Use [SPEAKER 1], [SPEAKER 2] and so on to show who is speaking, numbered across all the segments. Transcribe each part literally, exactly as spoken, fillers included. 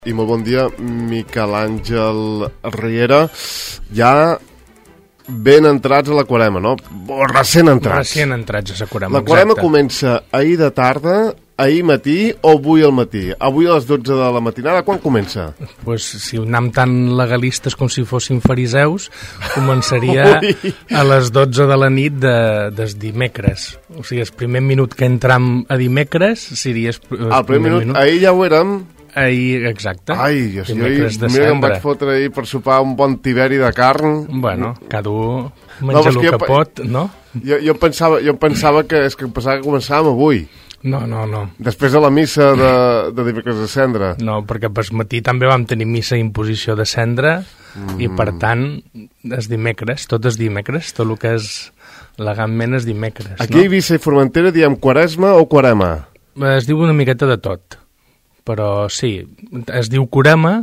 [SPEAKER 1] I molt bon dia, Miquel Àngel Riera. Ja ben entrats a la Quarema, no? O recent entrats.
[SPEAKER 2] Recent entrats a la Quarema,
[SPEAKER 1] La Quarema comença ahir de tarda, ahir matí o avui al matí? Avui a les dotze de la matinada, quan comença?
[SPEAKER 2] Pues, si anem tan legalistes com si fossin fariseus, començaria a les dotze de la nit de, des dimecres. O sigui, el primer minut que entram a dimecres seria... El,
[SPEAKER 1] el primer minut, minut, ahir ja ho érem...
[SPEAKER 2] Ahir, exacte.
[SPEAKER 1] Ai, jo, jo ahir, mira que em vaig fotre ahir per sopar un bon tiberi de carn.
[SPEAKER 2] Bueno, cada un menja no, el que, que pot, no?
[SPEAKER 1] Jo, jo, pensava, jo pensava que, és que pensava que començàvem avui.
[SPEAKER 2] No, no, no.
[SPEAKER 1] Després de la missa de, de dimecres de cendra.
[SPEAKER 2] No, perquè per matí també vam tenir missa i imposició de cendra mm. i, per tant, és dimecres, tot és dimecres, tot el que és legalment és dimecres.
[SPEAKER 1] Aquí no? A Eivissa i Formentera diem Quaresma o Quarema?
[SPEAKER 2] Es diu una miqueta de tot. Però sí, es diu Quarema,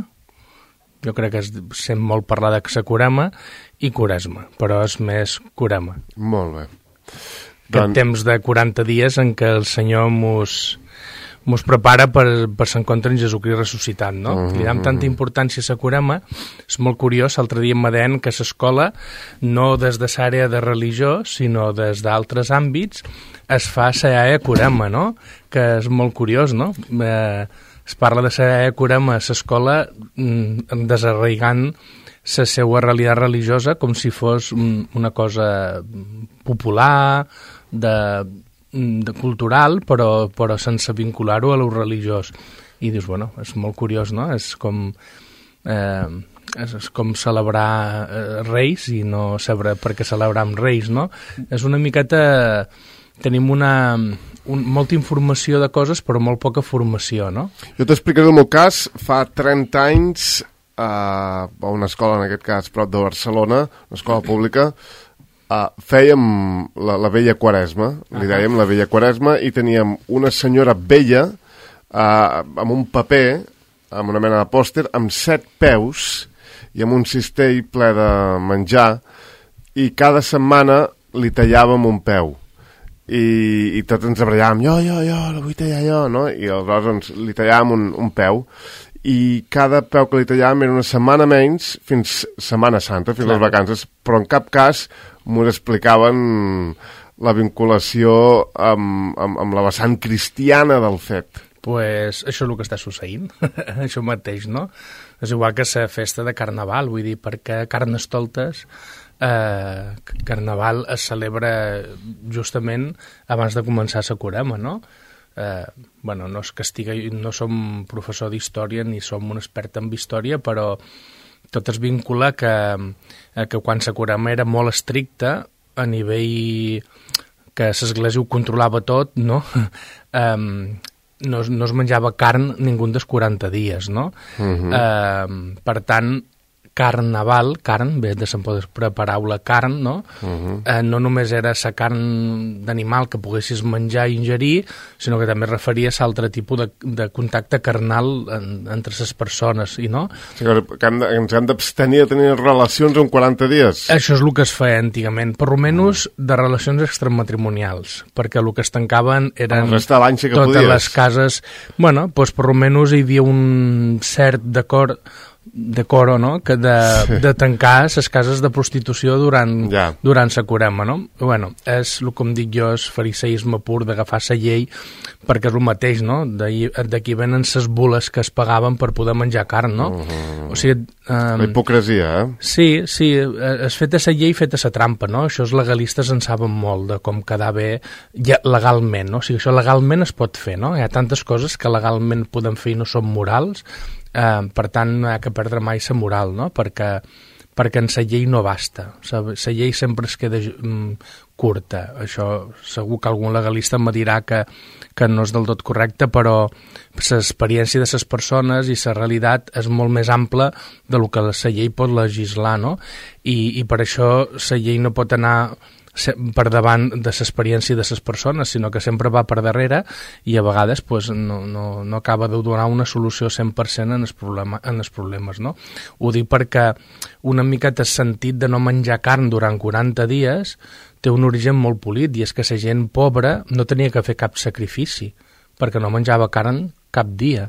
[SPEAKER 2] jo crec que es sent molt parlar de sa Quarema, i Quaresma, però és més Quarema.
[SPEAKER 1] Molt bé.
[SPEAKER 2] Aquest doncs... temps de quaranta dies en què el Senyor mos, mos prepara per, per s'encontre en Jesucrist ressuscitat, no? Uh -huh. Li dam tanta importància a sa Quarema, és molt curiós, l'altre dia em deien que s'escola, no des de l'àrea de religió, sinó des d'altres àmbits, es fa la Quarema, no? Que és molt curiós, no? Eh, es parla de la Quarema a l'escola mm, desarraigant la seva realitat religiosa com si fos una cosa popular, de, de cultural, però, però sense vincular-ho a lo religiós. I dius, bueno, és molt curiós, no? És com... Eh, és, és com celebrar eh, reis i no saber per què celebram reis, no? És una miqueta... Tenim una, un, molta informació de coses, però molt poca formació, no?
[SPEAKER 1] Jo t'explicaré el meu cas. Fa trenta anys, eh, a una escola, en aquest cas, prop de Barcelona, una escola pública, eh, fèiem la, la vella Quaresma, li dèiem la vella Quaresma, i teníem una senyora vella eh, amb un paper, amb una mena de pòster, amb set peus i amb un cistell ple de menjar, i cada setmana li tallàvem un peu. I, i tots ens abrallàvem, jo, jo, jo, la vull tallar jo, no? I aleshores doncs, li tallàvem un, un peu, i cada peu que li tallàvem era una setmana menys fins Setmana Santa, fins Clar. les vacances, però en cap cas m'ho explicaven la vinculació amb, amb, amb la vessant cristiana del fet.
[SPEAKER 2] Pues això és el que està succeint, això mateix, no? És igual que la festa de Carnaval, vull dir, perquè Carnestoltes... Eh, Carnaval es celebra justament abans de començar la Quarema, no? Eh, bueno, no és que estigui, no som professor d'història ni som un expert en història, però tot es vincula que, eh, que quan la Quarema era molt estricta a nivell que l'Església ho controlava tot, no? eh, no, no es menjava carn ningú dels quaranta dies, no? Uh-huh. eh, per tant, Carnaval, carn, ve de la paraula carn, no? Uh-huh. eh, no només era la carn d'animal que poguessis menjar i ingerir, sinó que també referia a altre tipus de, de contacte carnal en, entre les persones, i no?
[SPEAKER 1] Sí, que hem de, ens hem d'abstenir de tenir relacions en quaranta dies.
[SPEAKER 2] Això és el que es feia antigament, per almenys uh-huh. de relacions extramatrimonials, perquè el que es tancaven eren
[SPEAKER 1] el resta de l'any sí que
[SPEAKER 2] totes
[SPEAKER 1] podies.
[SPEAKER 2] Les cases... Bueno, doncs per almenys hi havia un cert d'acord decoro, no?, que de, sí. de tancar les cases de prostitució durant, ja. durant la Quarema, no? Bueno, és, com dic jo, és fariseisme pur d'agafar la llei, perquè és el mateix, no? D'aquí venen les bules que es pagaven per poder menjar carn, no? Uh -huh. O sigui... Um,
[SPEAKER 1] la hipocresia, eh?
[SPEAKER 2] Sí, sí, és feta la llei, feta la trampa, no? Això els legalistes en saben molt de com quedar bé ja, legalment, no? O sigui, això legalment es pot fer, no? Hi ha tantes coses que legalment podem fer i no són morals. Uh, per tant, no hi ha que perdre mai la moral, no? Perquè, perquè en la llei no basta. La llei sempre es queda um, curta. Això segur que algun legalista me dirà que, que no és del tot correcte, però l'experiència de les persones i la realitat és molt més ampla de lo que la llei pot legislar, no? I, i per això la llei no pot anar per davant de l'experiència de les persones, sinó que sempre va per darrere i a vegades pues, no, no, no acaba de donar una solució cent per cent en els, problema, en els problemes, no? Ho dic perquè una miqueta el sentit de no menjar carn durant quaranta dies té un origen molt polit, i és que la gent pobra no tenia que fer cap sacrifici, perquè no menjava carn cap dia.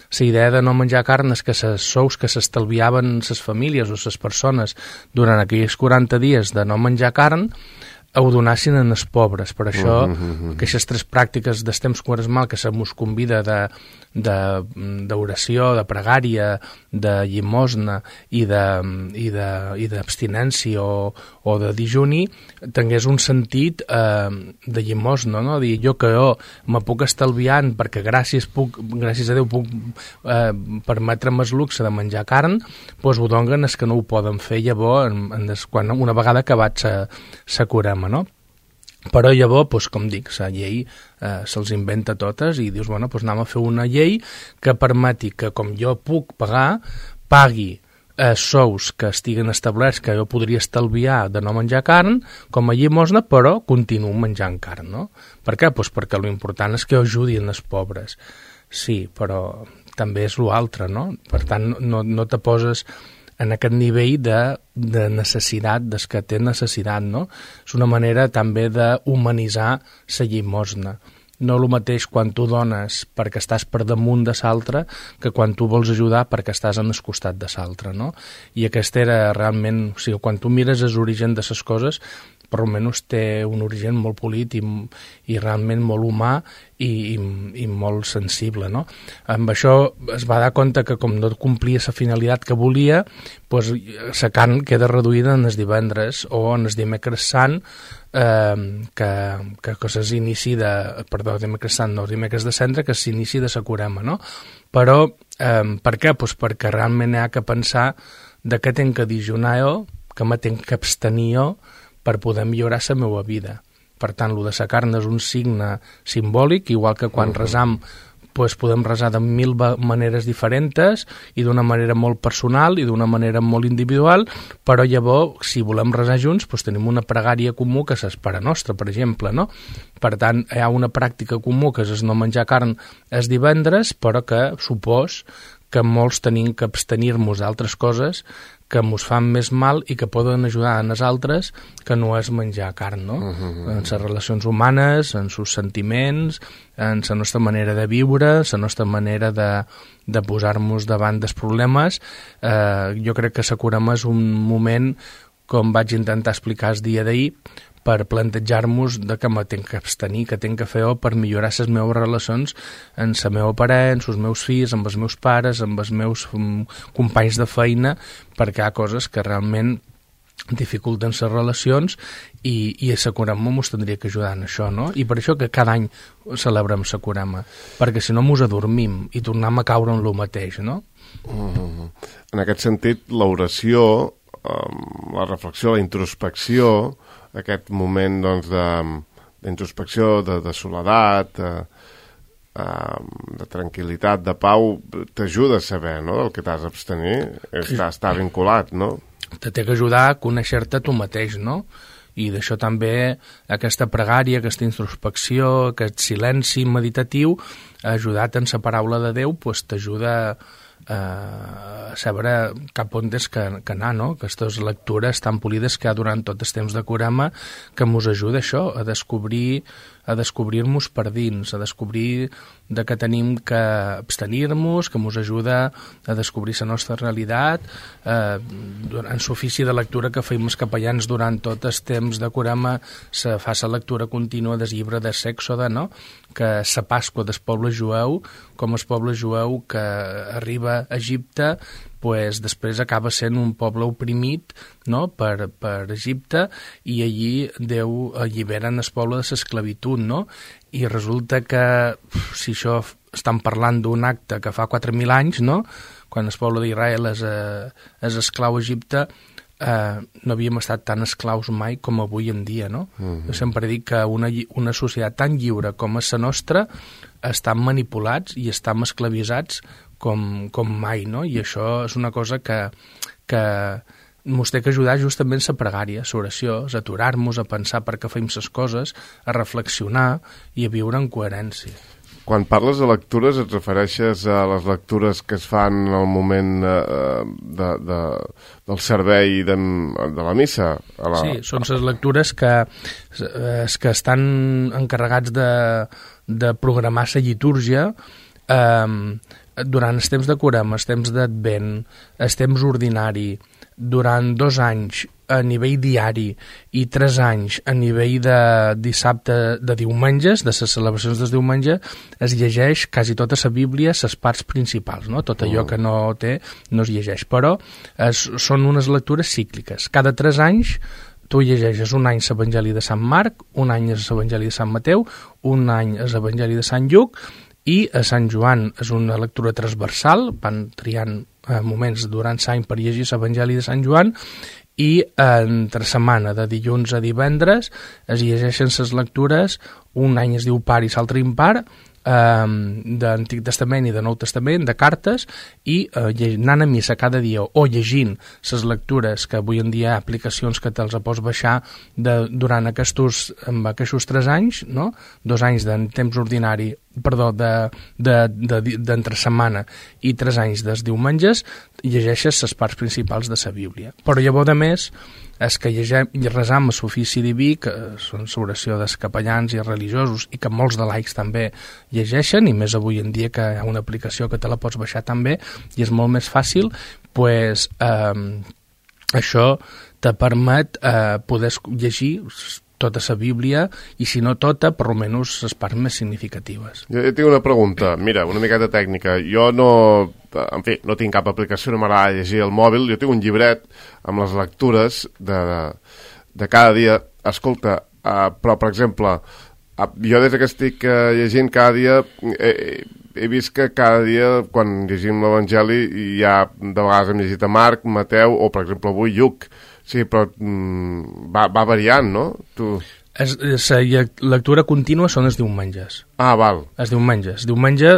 [SPEAKER 2] la idea de no menjar carn és que les sous que s'estalviaven les famílies o les persones durant aquells quaranta dies de no menjar carn ho donassin en els pobres. Per això, mm-hmm. aquestes tres pràctiques del temps quaresmal que se mos convida de, de, d'oració, de pregària, de llimosna i de, i de, i d'abstinència o, o de dijuni, tingués un sentit eh, de llimosna, no? Dir, jo que jo me puc estalviant perquè gràcies, puc, gràcies a Déu puc eh, permetre'm el luxe de menjar carn, doncs ho donen els que no ho poden fer llavors, en, en des, quan, una vegada acabat sa curema, no? Però llavors, doncs, com dic, la llei eh, se'ls inventa totes i dius, bueno, doncs anem a fer una llei que permeti que, com jo puc pagar, pagui eh, sous que estiguen establerts, que jo podria estalviar de no menjar carn, com a llimosna, però continuo menjant carn, no? Per què? Doncs perquè l'important és que ajudin els pobres. Sí, però també és l'altre, no? Per tant, no, no te poses en aquest nivell de, de necessitat, des que té necessitat, no? És una manera també d'humanitzar la llimosna. No el mateix quan tu dones perquè estàs per damunt de l'altre que quan tu vols ajudar perquè estàs en el costat de l'altre, no? I aquest era realment... O sigui, quan tu mires l'origen de les coses, per almenys té un origen molt polit i, i realment molt humà i, i, i molt sensible, no? Amb això es va dar compte que com no complia la finalitat que volia, doncs la carn queda reduïda en els divendres o en els dimecres sant, eh, que, que, que s'inici de... Perdó, dimecres sant, no, dimecres de cendre, que s'inici de la curema, no? Però, eh, per què? Doncs perquè realment hi ha que pensar de què tenc que dijunar jo, que me tenc que abstenir jo, per poder millorar la meva vida. Per tant, el de la carn és un signe simbòlic, igual que quan uh-huh. resam pues, podem resar de mil maneres diferents i d'una manera molt personal i d'una manera molt individual, però llavors, si volem resar junts, pues, tenim una pregària comú que és Pare Nostre, per exemple, no? Per tant, hi ha una pràctica comú que és no menjar carn els divendres, però que supos que molts tenim que abstenir-nos d'altres coses que ens fan més mal i que poden ajudar a les altres que no és menjar carn, no? Uh-huh. En les relacions humanes, en els sentiments, en la nostra manera de viure, la nostra manera de, de posar-nos davant dels problemes. Eh, jo crec que la curema és un moment, com vaig intentar explicar el dia d'ahir, per plantejar-nos de que me tenc que abstenir, que tenc que fer per millorar les meves relacions amb la meva parella, amb els meus fills, amb els meus pares, amb els meus um, companys de feina, perquè hi ha coses que realment dificulten les relacions i, i a la curema mos tindria que ajudar en això, no? I per això que cada any celebrem la curema, perquè si no mos adormim i tornem a caure en el mateix, no?
[SPEAKER 1] Mm-hmm. En aquest sentit, l'oració, la reflexió, la introspecció, aquest moment doncs, de, d'introspecció, de, de soledat, de, de tranquil·litat, de pau, t'ajuda a saber, no?, del que t'has d'abstenir. Està, està vinculat, no?
[SPEAKER 2] Te té que ajudar a conèixer-te tu mateix, no? I d'això també aquesta pregària, aquesta introspecció, aquest silenci meditatiu, ajudat en la paraula de Déu, pues, t'ajuda a saber cap on és que, que anar, no? Aquestes lectures tan polides que hi ha durant tot el temps de curema que ens ajuda això, a descobrir a descobrir-nos per dins, a descobrir de què tenim que abstenir-nos, que ens ajuda a descobrir la nostra realitat. Eh, en l'ofici de lectura que feim els capellans durant tot el temps de curema se fa la lectura contínua del llibre de l'Èxode, no? Que és la Pasqua del poble jueu, com el poble jueu que arriba a Egipte, pues, després acaba sent un poble oprimit, no?, per, per Egipte, i allí Déu allibera el poble de l'esclavitud, no? I resulta que, si això estan parlant d'un acte que fa quatre mil anys, no?, quan el poble d'Israel és, eh, és esclau a Egipte, eh, no havíem estat tan esclaus mai com avui en dia, no? Uh-huh. Jo sempre dic que una, una societat tan lliure com és la nostra estan manipulats i estan esclavitzats com, com mai, no? I això és una cosa que, que ens té que ajudar justament la pregària, l'oració, a aturar-nos, a pensar per què fem les coses, a reflexionar i a viure en coherència.
[SPEAKER 1] Quan parles de lectures et refereixes a les lectures que es fan al moment eh, de, de, del servei de, de la missa? A la...
[SPEAKER 2] Sí, són les lectures que, es que estan encarregats de, de programar la litúrgia, eh, durant els temps de Corema, els temps d'Advent, els temps ordinari, durant dos anys a nivell diari i tres anys a nivell de dissabte, de diumenges, de les celebracions dels diumenges, es llegeix quasi tota la Bíblia, les parts principals, no? Tot allò que no té no es llegeix, però es, són unes lectures cícliques. Cada tres anys tu llegeixes un any l'Evangeli de Sant Marc, un any és l'Evangeli de Sant Mateu, un any és l'Evangeli de Sant Lluc, i a Sant Joan és una lectura transversal, van triant eh, moments durant l'any per llegir l'Evangeli de Sant Joan, i entre setmana, de dilluns a divendres, es llegeixen les lectures, un any es diu par i l'altre impar, eh, d'Antic Testament i de Nou Testament, de cartes, i eh, anant a missa cada dia o llegint les lectures, que avui en dia hi ha aplicacions que te'ls pots baixar de, durant aquests, amb aquests tres anys, no? Dos anys de temps ordinari, perdó, d'entre de, de, de, setmana i tres anys dels diumenges, llegeixes les parts principals de la Bíblia. Però llavors, a més, és que llegem, resam a l'ofici diví, que són l'oració dels capellans i religiosos, i que molts de laics també llegeixen, i més avui en dia que hi ha una aplicació que te la pots baixar també, i és molt més fàcil, pues, eh, això te permet eh, poder llegir tota la Bíblia, i si no tota, per almenys les parts més significatives.
[SPEAKER 1] Jo, jo tinc una pregunta, mira, una miqueta tècnica. Jo no, en fi, no tinc cap aplicació, no m'agrada llegir el mòbil, jo tinc un llibret amb les lectures de, de, de cada dia. Escolta, uh, però, per exemple, uh, jo des que estic uh, llegint cada dia, eh, he vist que cada dia, quan llegim l'Evangeli, hi ha, de vegades hem llegit a Marc, Mateu, o, per exemple, avui Lluc. Sí, però mm, va, va variant, no? Tu...
[SPEAKER 2] Es, la lectura contínua són els diumenges.
[SPEAKER 1] Ah, val.
[SPEAKER 2] Els diumenges. Diumenge,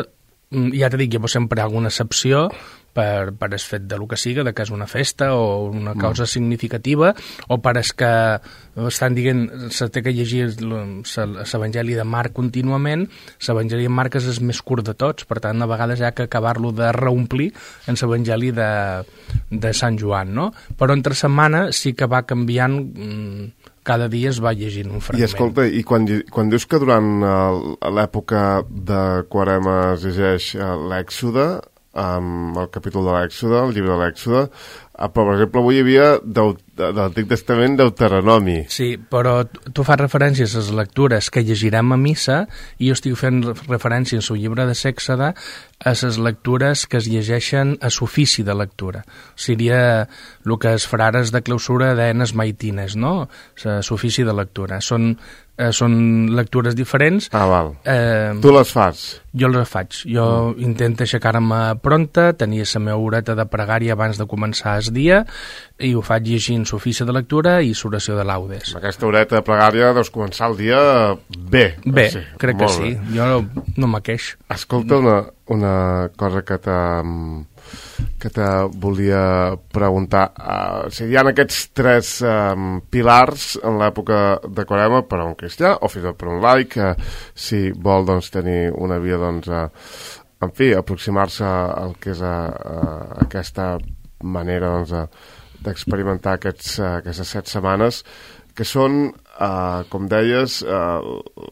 [SPEAKER 2] ja t'he dit, hi ha sempre alguna excepció per, per el fet de lo que siga, de que és una festa o una causa mm. significativa, o per es que estan dient se té que llegir l'Evangeli de Marc contínuament. L'Evangeli de Marc és el més curt de tots, per tant, a vegades hi ha que acabar-lo de reomplir en l'Evangeli de, de Sant Joan, no? Però entre setmana sí que va canviant, cada dia es va llegint un fragment.
[SPEAKER 1] I escolta, i quan, quan dius que durant l'època de Quarema es llegeix l'Èxode, Um, el capítol de l'Èxode, el llibre de l'Èxode, uh, però, per exemple, avui hi havia de l'Antic Testament Deuteronomi.
[SPEAKER 2] Sí, però tu fas referències a les lectures que llegirem a missa, i jo estic fent referències al llibre de l'Èxode a les lectures que es llegeixen a l'ofici de lectura. Seria el que els frares de clausura deien els maitines, no? L'ofici de lectura. Són Eh, són lectures diferents.
[SPEAKER 1] Ah, val. Eh, tu les fas?
[SPEAKER 2] Jo les faig. Jo mm. intento aixecar-me pronta, tenir la meva horeta de pregària abans de començar el dia, i ho faig llegint l'ofici de lectura i l'oració de laudes.
[SPEAKER 1] Amb aquesta horeta de pregària deus començar el dia bé.
[SPEAKER 2] Bé, sí, crec que sí. Bé. Jo no, no me queix.
[SPEAKER 1] Escolta, una, una cosa que t'ha... que te volia preguntar. Uh, o sigui, hi ha aquests tres um, pilars en l'època de Quarema per a un cristià, o fins i tot per a un laic, uh, si vol doncs, tenir una via, doncs, uh, en fi, aproximar-se al que és uh, uh, aquesta manera doncs, uh, d'experimentar aquests, uh, aquestes set setmanes, que són, uh, com deies, uh,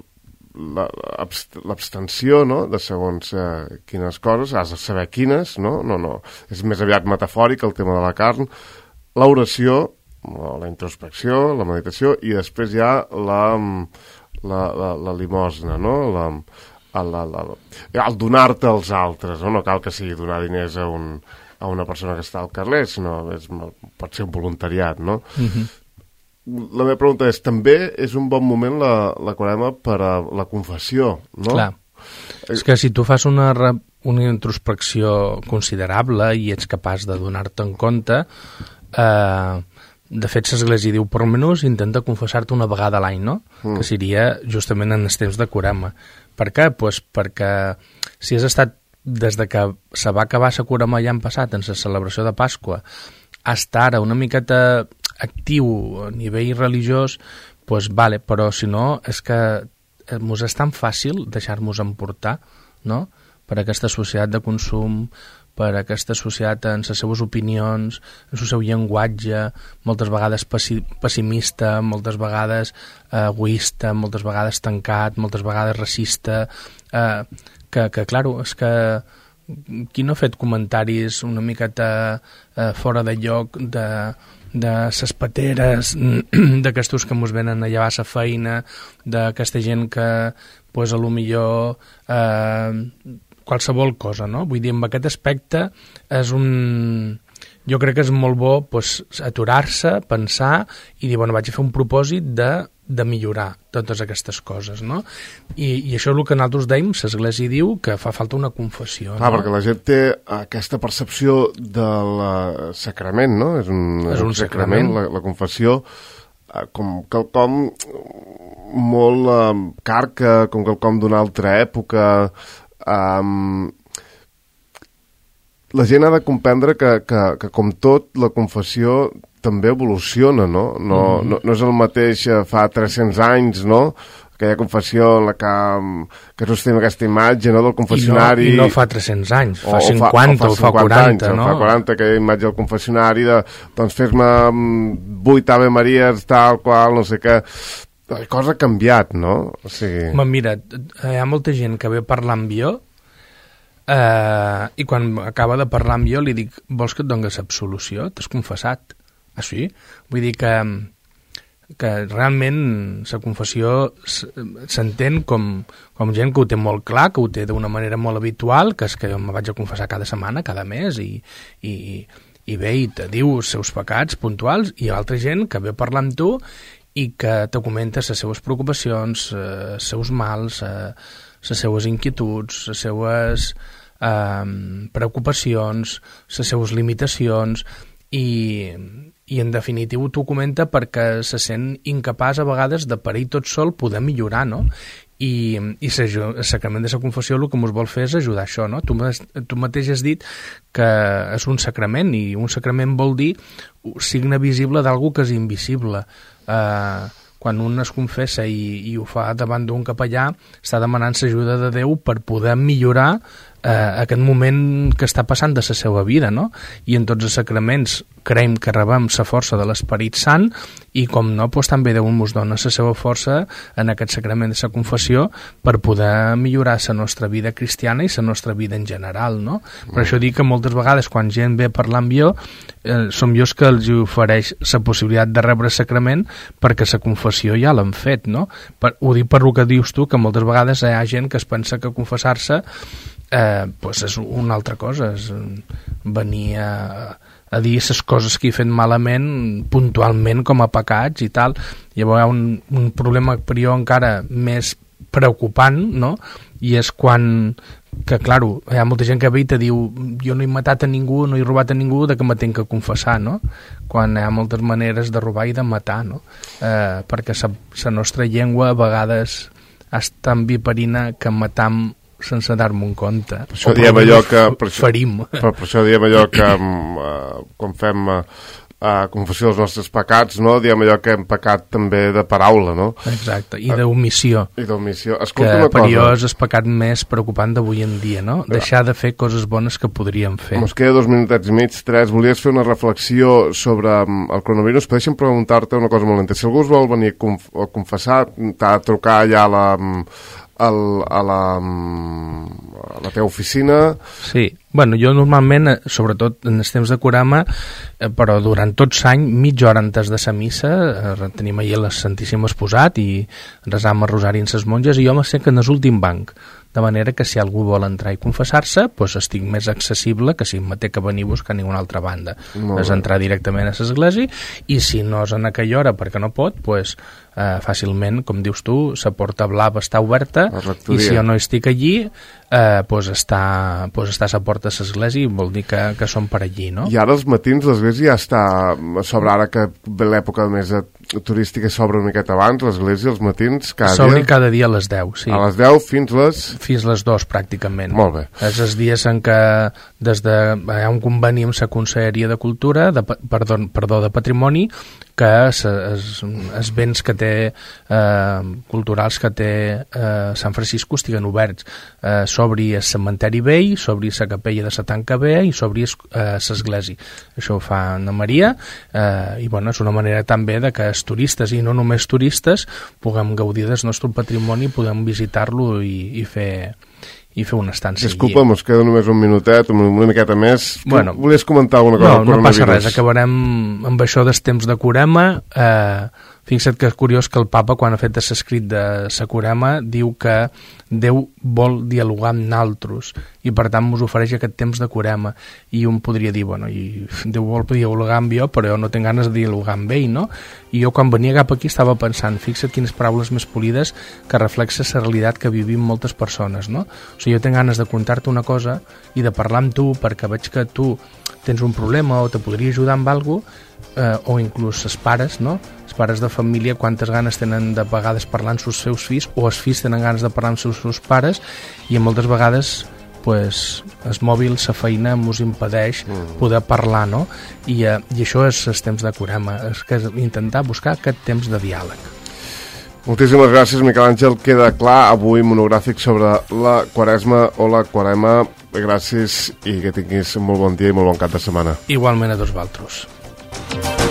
[SPEAKER 1] l'abstenció, no?, de segons eh, quines coses, has de saber quines, no? No, no, és més aviat metafòric el tema de la carn, l'oració, la introspecció, la meditació, i després hi ha la, la, la, la limosna, no?, la, la, la, la, el donar-te als altres, no? No cal que sigui donar diners a, un, a una persona que està al carrer, sinó és, pot ser un voluntariat, no? Mhm. La meva pregunta és, també és un bon moment la, la Quarema per a la confessió, no?
[SPEAKER 2] Clar. És que si tu fas una, una introspecció considerable i ets capaç de donar-te en compte, eh, de fet l'Església diu, per almenys intenta confessar-te una vegada a l'any, no? Mm. Que seria justament en els temps de Quarema. Per què? Pues perquè si has estat des de que se va acabar la Quarema l'any passat en la celebració de Pasqua, hasta ara una miqueta actiu a nivell religiós, pues vale, però si no és que mos és tan fàcil deixar-nos emportar, no?, per aquesta societat de consum, per aquesta societat en les seues opinions, en el seu llenguatge, moltes vegades pessimista, moltes vegades eh, egoista, moltes vegades tancat, moltes vegades racista, eh, que, que, claro, és que qui no ha fet comentaris una miqueta eh, fora de lloc de, de ses pateres, d'aquestos que mos venen a llevar la feina, d'aquesta gent que pues, a lo millor eh, qualsevol cosa, no? Vull dir, en aquest aspecte és un... Jo crec que és molt bo pues, aturar-se, pensar i dir, bueno, vaig a fer un propòsit de, de millorar totes aquestes coses, no? I, i això és el que nosaltres dèiem, l'Església diu que fa falta una confessió.
[SPEAKER 1] Clar,
[SPEAKER 2] no?
[SPEAKER 1] perquè la gent té aquesta percepció del sacrament, no? És un,
[SPEAKER 2] és un
[SPEAKER 1] sacrament,
[SPEAKER 2] sacrament.
[SPEAKER 1] La, la confessió, com quelcom molt eh, carca, com quelcom d'una altra època... Um, la gent ha de comprendre que, que, que com tot, la confessió també evoluciona, no? No, mm. no, no és el mateix fa tres-cents anys, no? Aquella confessió en la que, que sostim aquesta imatge, no?, del confessionari...
[SPEAKER 2] I no, i no fa tres-cents anys, fa cinquanta o fa, o fa quaranta,
[SPEAKER 1] anys,
[SPEAKER 2] no?
[SPEAKER 1] Fa quaranta, aquella imatge del confessionari de, doncs, fes-me vuit Ave Maries, tal qual, no sé què... La cosa ha canviat, no? O sigui...
[SPEAKER 2] Ma, mira, hi ha molta gent que ve parlant amb jo Uh, i quan acaba de parlar amb jo li dic, vols que et dones absolució? T'has confessat? Ah, sí? Vull dir que, que realment la confessió s'entén com, com gent que ho té molt clar, que ho té d'una manera molt habitual, que és que jo me vaig a confessar cada setmana, cada mes, i, i, i bé, i te diu els seus pecats puntuals, i hi ha altra gent que ve a parlar amb tu i que te comenta les seves preocupacions, els uh, seus mals, uh, les seues inquietuds, les seues eh, preocupacions, les seues limitacions i, i en definitiu t'ho comenta perquè se sent incapaç a vegades de per ell tot sol poder millorar, no? I, i el sacrament de la confessió el que ens vol fer és ajudar a això, no? Tu, tu mateix has dit que és un sacrament i un sacrament vol dir signe visible d'algú que és invisible. Eh, quan un es confessa i, i ho fa davant d'un capellà, està demanant l'ajuda de Déu per poder millorar eh, aquest moment que està passant de la seva vida, no? I en tots els sacraments creiem que rebem la força de l'Esperit Sant i, com no, doncs, també Déu ens dona la seva força en aquest sacrament de la confessió per poder millorar la nostra vida cristiana i la nostra vida en general, no? Per això dic que moltes vegades quan gent ve a parlar amb jo, eh, som jo que els ofereix la possibilitat de rebre sacrament perquè la confessió ja l'han fet, no? Per, ho dic per el que dius tu, que moltes vegades hi ha gent que es pensa que confessar-se eh, pues és una altra cosa, és venir a, a dir les coses que he fet malament puntualment com a pecats i tal. Llavors hi ha un, un problema per jo encara més preocupant, no? I és quan que, claro, hi ha molta gent que ve i te diu jo no he matat a ningú, no he robat a ningú, de que me tinc que confessar, no? Quan hi ha moltes maneres de robar i de matar, no? Eh, perquè la nostra llengua a vegades és tan viperina que matam sense dar-me un compte.
[SPEAKER 1] Per això diem allò que... Per això,
[SPEAKER 2] ferim.
[SPEAKER 1] Per, per això diem allò que uh, quan fem uh, uh, confessió dels nostres pecats, no? Diem allò que hem pecat també de paraula, no?
[SPEAKER 2] Exacte, i d'omissió.
[SPEAKER 1] I d'omissió.
[SPEAKER 2] Escolta una cosa. Que per jo és el pecat més preocupant d'avui en dia, no? Deixar de fer coses bones que podríem fer.
[SPEAKER 1] Ens queda dos minutets i mig, tres. Volies fer una reflexió sobre um, el coronavirus. Podeixen preguntar-te una cosa molt lenta. Si algú es vol venir a, conf a confessar, t'ha de trucar allà a la... Um, El, a, la, a la teva oficina.
[SPEAKER 2] Sí, bueno, jo normalment, sobretot en els temps de Corama, eh, però durant tots l'any, mitja hora antes de la missa, eh, tenim allà el Santíssim exposat i resam el rosari en les monges i jo me sé que en l'últim banc, de manera que si algú vol entrar i confessar-se, doncs estic més accessible que si me té que venir a buscar a ninguna altra banda. És entrar directament a l'església i si no és en aquella hora perquè no pot, doncs eh, fàcilment, com dius tu, la porta blava està oberta i si jo no estic allí, eh, doncs està, doncs està a la porta de l'església i vol dir que, que som per allí, no?
[SPEAKER 1] I ara els matins l'església ja està sobre, ara que ve l'època més turística s'obre una miqueta abans, l'església els matins cada dia?
[SPEAKER 2] S'obre cada dia a les deu, sí.
[SPEAKER 1] A les deu fins les...
[SPEAKER 2] Fins les dos, pràcticament.
[SPEAKER 1] Molt bé.
[SPEAKER 2] És els dies en què des de, hi ha un conveni amb la Conselleria de Cultura, de, perdó, perdó, de Patrimoni, que els béns que té eh, culturals que té eh, Sant Francisco estiguen oberts. Eh, s'obri el cementeri vell, s'obri la capella de la Tanca Vella i s'obri l'església. Eh, Això ho fa Anna Maria eh, i bueno, és una manera també de que els turistes i no només turistes puguem gaudir del nostre patrimoni, puguem visitar-lo i, i fer i fer una estància.
[SPEAKER 1] Disculpa, mos queda només un minutet, una miqueta més.
[SPEAKER 2] Bueno,
[SPEAKER 1] volies comentar alguna cosa?
[SPEAKER 2] No, no passa res, acabarem amb això dels temps de Curema. Eh, fixa't que és curiós que el papa, quan ha fet l'escrit de sa Curema, diu que Déu vol dialogar amb naltros i per tant mos ofereix aquest temps de Curema, i un podria dir, bueno, i Déu vol dialogar amb jo, però jo no tinc ganes de dialogar amb ell, no? I jo quan venia cap aquí estava pensant, fixa't quines paraules més polides que reflexa la realitat que vivim moltes persones, no? O sigui, jo tinc ganes de contar-te una cosa i de parlar amb tu perquè veig que tu tens un problema o te podria ajudar amb alguna cosa, eh, o inclús els pares, no? Els pares de família, quantes ganes tenen de vegades parlar amb els seus fills, o els fills tenen ganes de parlar amb els seus pares, i moltes vegades pues, el mòbil, la feina mos impedeix poder parlar, no? I, eh, i això és el temps de Curema, és que és intentar buscar aquest temps de diàleg.
[SPEAKER 1] Moltíssimes gràcies, Miquel Àngel. Queda clar avui monogràfic sobre la Quaresma o la Quarema. Gràcies i que tinguis un molt bon dia i molt bon cap de setmana.
[SPEAKER 2] Igualment a tots vosaltres.